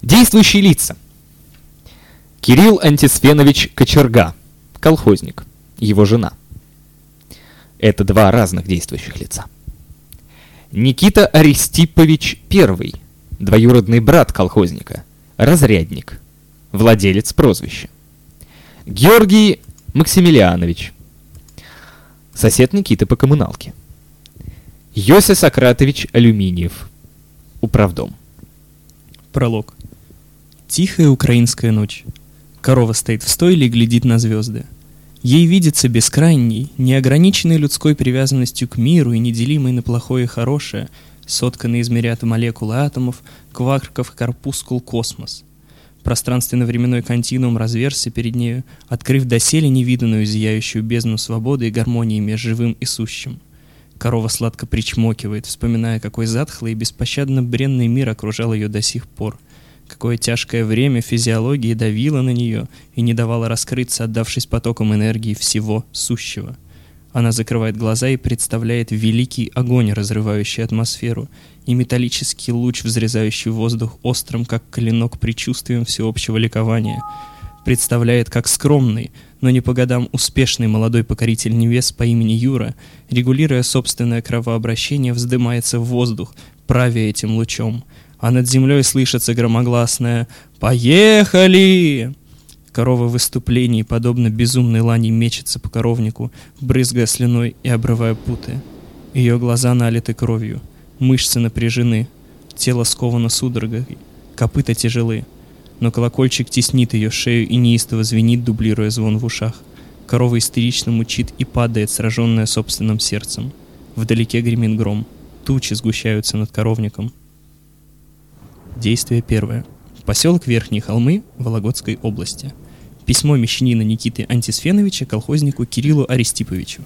Действующие лица. Кирилл Антисфенович Кочерга, колхозник, его жена. Это два разных действующих лица. Никита Аристипович I, двоюродный брат колхозника, разрядник, владелец прозвища. Георгий Максимилианович, сосед Никиты по коммуналке. Йося Сократович Алюминиев, управдом. Пролог. Тихая украинская ночь. Корова стоит в стойле и глядит на звезды. Ей видится бескрайней, неограниченной людской привязанностью к миру и неделимой на плохое и хорошее, сотканный из мириад молекул и атомов, кварков и корпускул космос. Пространственно-временной континуум разверзся перед нею, открыв доселе невиданную зияющую бездну свободы и гармонии между живым и сущим. Корова сладко причмокивает, вспоминая, какой затхлый и беспощадно бренный мир окружал ее до сих пор. Какое тяжкое время физиологии давило на нее и не давало раскрыться, отдавшись потокам энергии всего сущего. Она закрывает глаза и представляет великий огонь, разрывающий атмосферу, и металлический луч, взрезающий воздух острым, как клинок, предчувствием всеобщего ликования. Представляет, как скромный, но не по годам успешный молодой покоритель небес по имени Юра, регулируя собственное кровообращение, вздымается в воздух, правя этим лучом. А над землей слышится громогласное «Поехали!». Корова в выступлении, подобно безумной лани, мечется по коровнику, брызгая слюной и обрывая путы. Ее глаза налиты кровью, мышцы напряжены, тело сковано судорогой, копыта тяжелы. Но колокольчик теснит ее шею и неистово звенит, дублируя звон в ушах. Корова истерично мучит и падает, сраженная собственным сердцем. Вдалеке гремит гром. Тучи сгущаются над коровником. Действие первое. Поселок Верхние Холмы Вологодской области. Письмо мещанина Никиты Антисфеновича колхознику Кириллу Аристиповичу.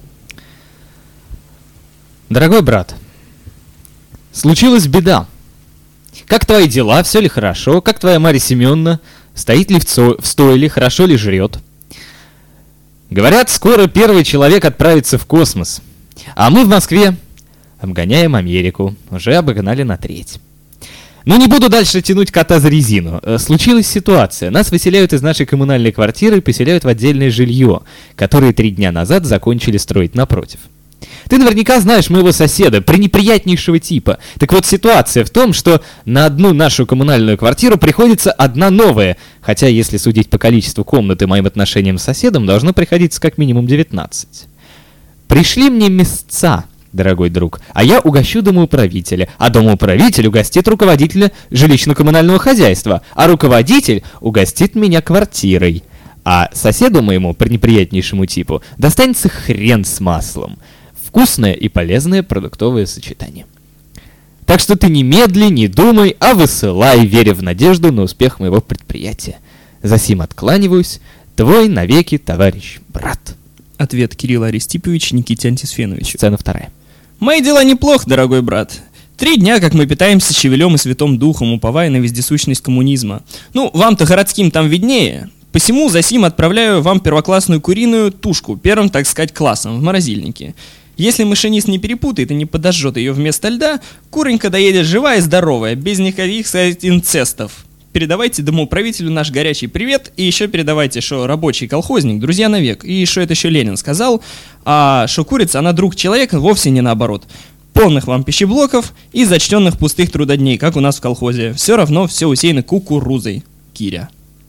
Дорогой брат, случилась беда. Как твои дела? Все ли хорошо? Как твоя Марья Семеновна? Стоит ли в стойле? Хорошо ли жрет? Говорят, скоро первый человек отправится в космос. А мы в Москве обгоняем Америку. Уже обогнали на треть. Ну, не буду дальше тянуть кота за резину. Случилась ситуация. Нас выселяют из нашей коммунальной квартиры и поселяют в отдельное жилье, которое 3 дня назад закончили строить напротив. Ты наверняка знаешь моего соседа, пренеприятнейшего типа. Так вот, ситуация в том, что на одну нашу коммунальную квартиру приходится одна новая, хотя, если судить по количеству комнат и моим отношениям с соседом, должно приходиться как минимум 19. Пришли мне места, дорогой друг, а я угощу домоуправителя, а домоуправитель угостит руководителя жилищно-коммунального хозяйства, а руководитель угостит меня квартирой. А соседу моему, пренеприятнейшему типу, достанется хрен с маслом. Вкусное и полезное продуктовое сочетание. Так что ты не медли, не думай, а высылай, веря в надежду на успех моего предприятия. Засим откланиваюсь, твой навеки товарищ брат. Ответ Кирилла Аристиповича Никите Антисфеновичу. Сцена 2. Мои дела неплохо, дорогой брат. 3 дня, как мы питаемся щавелем и Святым Духом, уповая на вездесущность коммунизма. Ну, вам-то городским там виднее. Посему засим отправляю вам первоклассную куриную тушку, первым, так сказать, классом, в морозильнике. Если машинист не перепутает и не подожжет ее вместо льда, куренька доедет живая и здоровая, без никаких, сказать, инцестов. Передавайте домоуправителю наш горячий привет, и еще передавайте, что рабочий колхозник, друзья навек, и что это еще Ленин сказал, а что курица, она друг человека, вовсе не наоборот. Полных вам пищеблоков и зачтенных пустых трудодней, как у нас в колхозе. Все равно все усеяно кукурузой. Киря.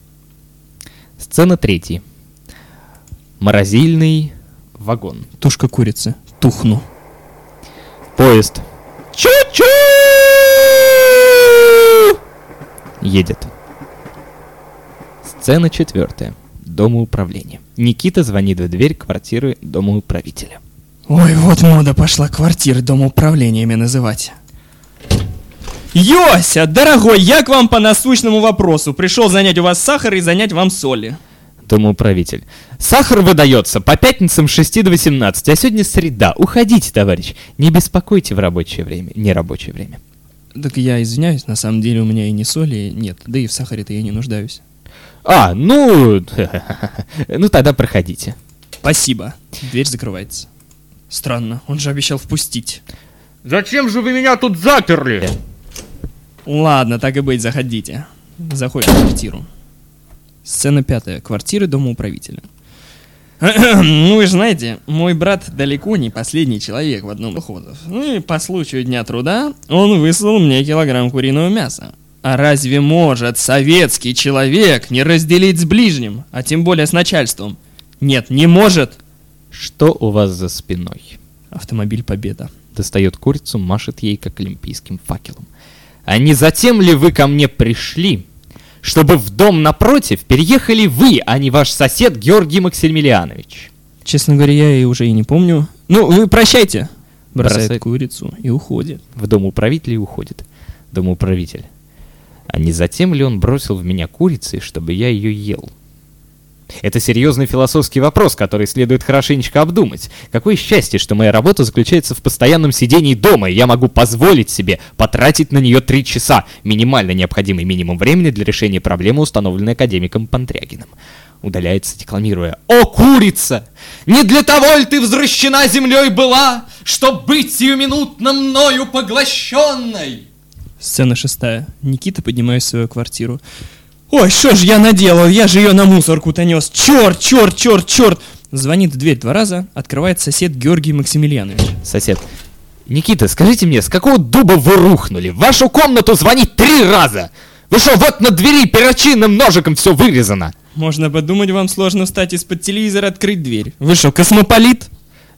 Сцена 3. Морозильный вагон. Тушка курицы. Тухну. Поезд. Чу-чу! Едет. Сцена 4. Домоуправление. Никита звонит в дверь квартиры домоуправителя. Ой, вот мода пошла квартиры домоуправлениями называть. Йося, дорогой, я к вам по насущному вопросу. Пришел занять у вас сахар и занять вам соли. Домоуправитель. Сахар выдается по пятницам с 6 до 18, а сегодня среда. Уходите, товарищ. Не беспокойте в рабочее время, нерабочее время. Так я извиняюсь, на самом деле у меня и не соли нет, да и в сахаре-то я не нуждаюсь. Ну тогда проходите. Спасибо. Дверь закрывается. Странно, он же обещал впустить. Зачем же вы меня тут заперли? Ладно, так и быть, заходите. Заходит в квартиру. Сцена 5. Квартира дома управителя. Ну, вы же знаете, мой брат далеко не последний человек в одном из доходов. Ну и по случаю Дня труда он выслал мне килограмм куриного мяса. А разве может советский человек не разделить с ближним, а тем более с начальством? Нет, не может. Что у вас за спиной? Автомобиль Победа. Достает курицу, машет ей, как олимпийским факелом. А не затем ли вы ко мне пришли, чтобы в дом напротив переехали вы, а не ваш сосед Георгий Максимилианович? Честно говоря, я и уже и не помню. Ну, вы прощайте. Бросает курицу и уходит. В дом управителя и уходит. Домоуправитель. А не затем ли он бросил в меня курицы, чтобы я ее ел? Это серьезный философский вопрос, который следует хорошенечко обдумать. Какое счастье, что моя работа заключается в постоянном сидении дома, и я могу позволить себе потратить на нее 3 часа, минимально необходимый минимум времени для решения проблемы, установленной академиком Пантрягиным. Удаляется, декламируя: «О, курица! Не для того ли ты взращена землей была, чтоб быть сиюминутно мною поглощенной?» Сцена 6. Никита, поднимаясь в свою квартиру. Ой, что ж я наделал, я же ее на мусорку-то нес. Черт, черт, черт, черт. Звонит в дверь 2 раза, открывает сосед Георгий Максимилианович. Сосед: Никита, скажите мне, с какого дуба вы рухнули? В вашу комнату звонить 3 раза! Вы что, вот на двери перочинным ножиком все вырезано? Можно подумать, вам сложно встать из-под телевизора и открыть дверь. Вы что, космополит?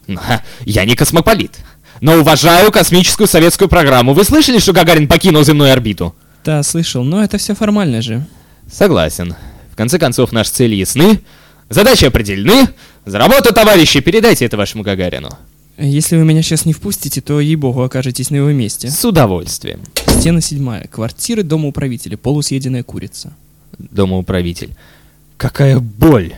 Я не космополит, но уважаю космическую советскую программу. Вы слышали, что Гагарин покинул земную орбиту? Да, слышал, но это все формально же. Согласен. В конце концов, наши цели ясны, задачи определены. За работу, товарищи, передайте это вашему Гагарину. Если вы меня сейчас не впустите, то, ей-богу, окажетесь на его месте. С удовольствием. Сцена 7. Квартира дома управителя. Полусъеденная курица. Домоуправитель. Какая боль!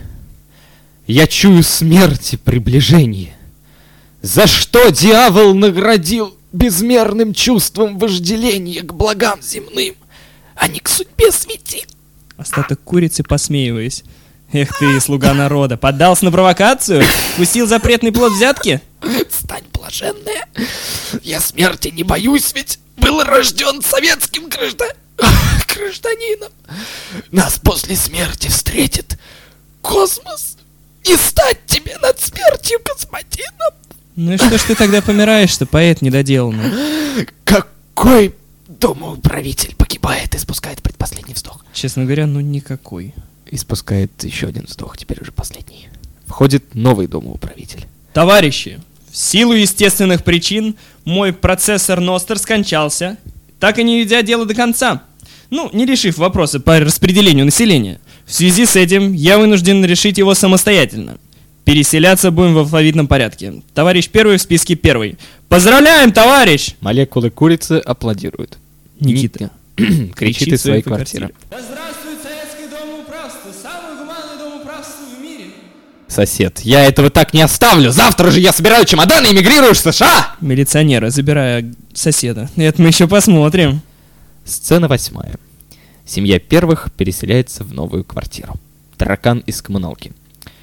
Я чую смерть и приближение. За что дьявол наградил безмерным чувством вожделения к благам земным, а не к судьбе светил? Остаток курицы, посмеиваясь. Эх ты, слуга народа, поддался на провокацию? Пустил запретный плод взятки? Стань блаженная. Я смерти не боюсь, ведь был рожден советским гражданином. Нас после смерти встретит космос. Не стать тебе над смертью господином. Ну и что ж ты тогда помираешь-то, поэт недоделанный? Какой домоуправитель погибает и спускает предпоследний вздох? Честно говоря, ну никакой. И спускает еще один вздох, теперь уже последний. Входит новый домоуправитель. Товарищи, в силу естественных причин мой процессор Ностер скончался, так и не ведя дело до конца. Ну, не решив вопросы по распределению населения. В связи с этим я вынужден решить его самостоятельно. Переселяться будем в алфавитном порядке. Товарищ первый в списке первый. Поздравляем, товарищ! Молекулы курицы аплодируют. Никита кричит из своей квартиры. Да здравствует советское домоуправство, самое гуманное домоуправство в мире. Сосед: я этого так не оставлю. Завтра же я собираю чемоданы и эмигрирую в США. Милиционера, забирая соседа. Это мы еще посмотрим. Сцена 8. Семья первых переселяется в новую квартиру. Таракан из коммуналки.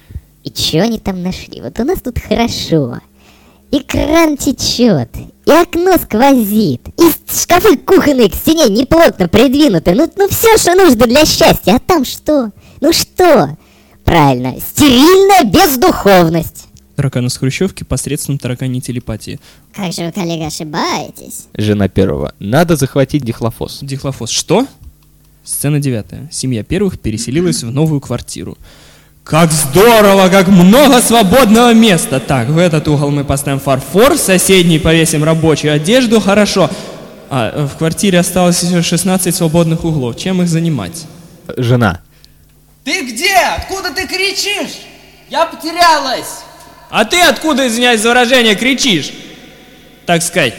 И чё они там нашли? Вот у нас тут хорошо. И кран течет, и окно сквозит, и шкафы кухонные к стене неплотно придвинуты. Ну все, что нужно для счастья. А там что? Ну что? Правильно, стерильная бездуховность. Таракан из хрущевки посредством тараканьей телепатии. Как же вы, коллега, ошибаетесь? Жена первого. Надо захватить дихлофос. Дихлофос. Что? Сцена 9. Семья первых переселилась в новую квартиру. Как здорово, как много свободного места. Так, в этот угол мы поставим фарфор, в соседний повесим рабочую одежду, хорошо. А в квартире осталось еще 16 свободных углов. Чем их занимать? Жена. Ты где? Откуда ты кричишь? Я потерялась. А ты откуда, извиняюсь за выражение, кричишь? Так сказать.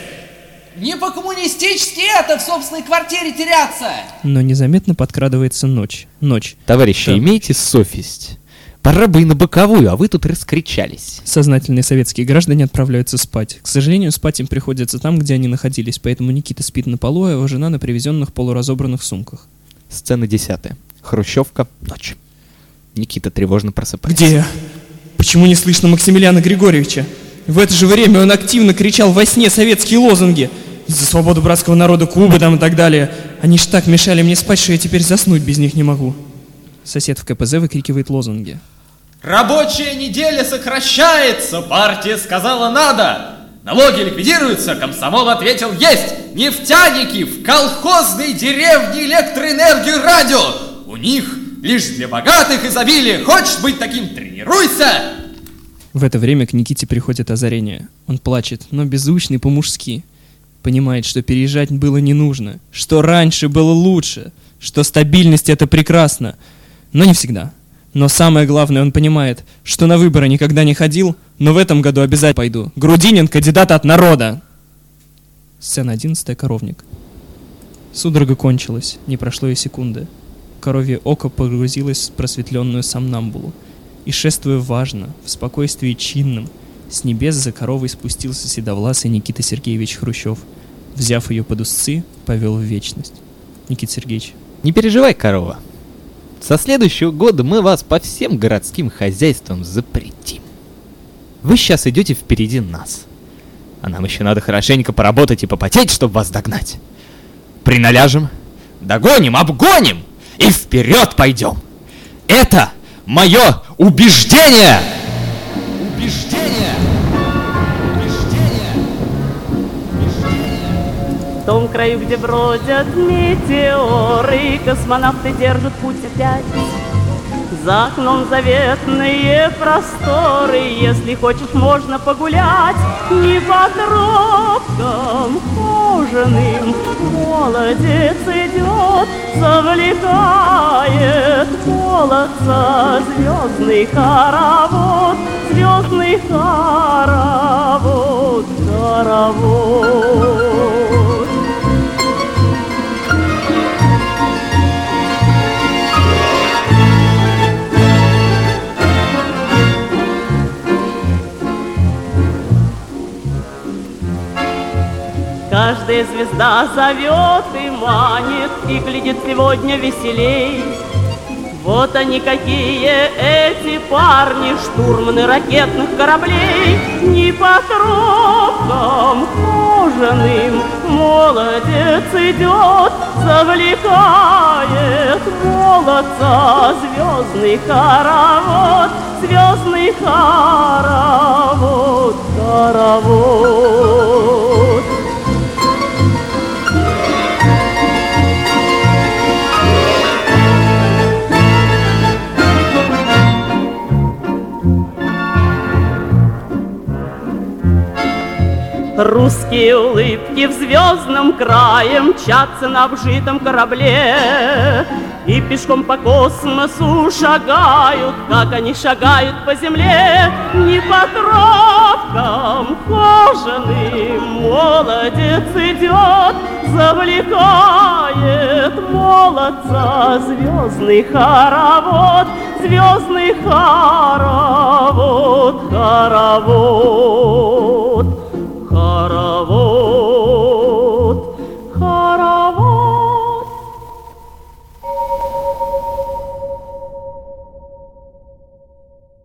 Не по-коммунистически это в собственной квартире теряться. Но незаметно подкрадывается ночь. Товарищи, Да. имейте совесть. Пора бы и на боковую, а вы тут раскричались. Сознательные советские граждане отправляются спать. К сожалению, спать им приходится там, где они находились, поэтому Никита спит на полу, а его жена на привезенных полуразобранных сумках. Сцена 10. Хрущевка. Ночь. Никита тревожно просыпается. Где? Почему не слышно Максимилиана Григорьевича? В это же время он активно кричал во сне советские лозунги. За свободу братского народа Кубы там и так далее. Они ж так мешали мне спать, что я теперь заснуть без них не могу. Сосед в КПЗ выкрикивает лозунги. Рабочая неделя сокращается, партия сказала надо. Налоги ликвидируются, комсомол ответил есть. Нефтяники в колхозной деревне электроэнергию радио. У них лишь для богатых изобилие. Хочешь быть таким, тренируйся. В это время к Никите приходит озарение. Он плачет, но беззвучно и по-мужски. Понимает, что переезжать было не нужно, что раньше было лучше, что стабильность — это прекрасно. Но не всегда. Но самое главное, он понимает, что на выборы никогда не ходил, но в этом году обязательно пойду. Грудинин — кандидат от народа. Сцена 11. Коровник. Судорога кончилась, не прошло и секунды. Коровье око погрузилось в просветленную сомнамбулу. И, шествуя важно, в спокойствии чинном, с небес за коровой спустился седовласый Никита Сергеевич Хрущев. Взяв ее под узцы, повел в вечность. Никита Сергеевич. Не переживай, корова. Со следующего года мы вас по всем городским хозяйствам запретим. Вы сейчас идете впереди нас. А нам еще надо хорошенько поработать и попотеть, чтобы вас догнать. Приналяжем, догоним, обгоним и вперед пойдем. Это мое убеждение! Убеждение! Убеждение! В том краю, где бродят метеоры, космонавты держат путь опять. За окном заветные просторы, если хочешь, можно погулять. Не по тропкам кожаным молодец идет, завлекает молодца звездный хоровод, звездный хоровод, хоровод. Каждая звезда зовет и манит, и глядит сегодня веселей. Вот они какие, эти парни, штурманы ракетных кораблей. Не по тропкам кожаным молодец идет, завлекает молодца звездный хоровод, звездный хоровод, хоровод. Русские улыбки в звездном крае мчатся на обжитом корабле и пешком по космосу шагают, как они шагают по земле. Не по тропкам кожаным молодец идет, завлекает молодца звездный хоровод, звездный хоровод, хоровод.